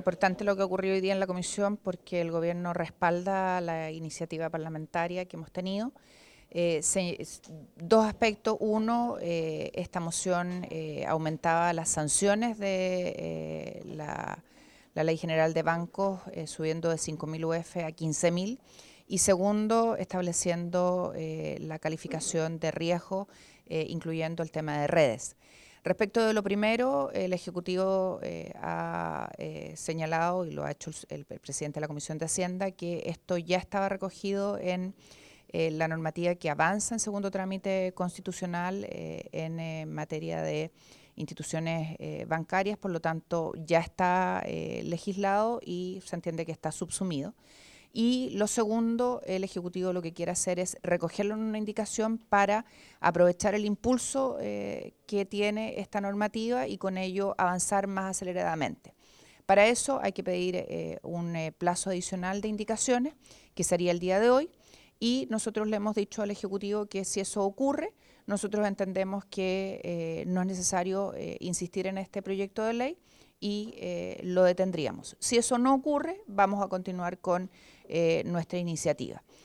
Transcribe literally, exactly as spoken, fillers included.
importante lo que ocurrió hoy día en la comisión porque el gobierno respalda la iniciativa parlamentaria que hemos tenido. Eh, se, dos aspectos. Uno, eh, esta moción eh, aumentaba las sanciones de eh, la, la Ley General de Bancos, eh, subiendo de cinco mil U F a quince mil. Y segundo, estableciendo eh, la calificación de riesgo, eh, incluyendo el tema de redes. Respecto de lo primero, el Ejecutivo eh, ha eh, señalado, y lo ha hecho el, el presidente de la Comisión de Hacienda, que esto ya estaba recogido en eh, la normativa que avanza en segundo trámite constitucional eh, en eh, materia de instituciones eh, bancarias, por lo tanto ya está eh, legislado y se entiende que está subsumido. Y lo segundo, el Ejecutivo lo que quiere hacer es recogerlo en una indicación para aprovechar el impulso eh, que tiene esta normativa y con ello avanzar más aceleradamente. Para eso hay que pedir eh, un eh, plazo adicional de indicaciones, que sería el día de hoy, y nosotros le hemos dicho al Ejecutivo que si eso ocurre, nosotros entendemos que eh, no es necesario eh, insistir en este proyecto de ley y eh, lo detendríamos. Si eso no ocurre, vamos a continuar con eh, nuestra iniciativa.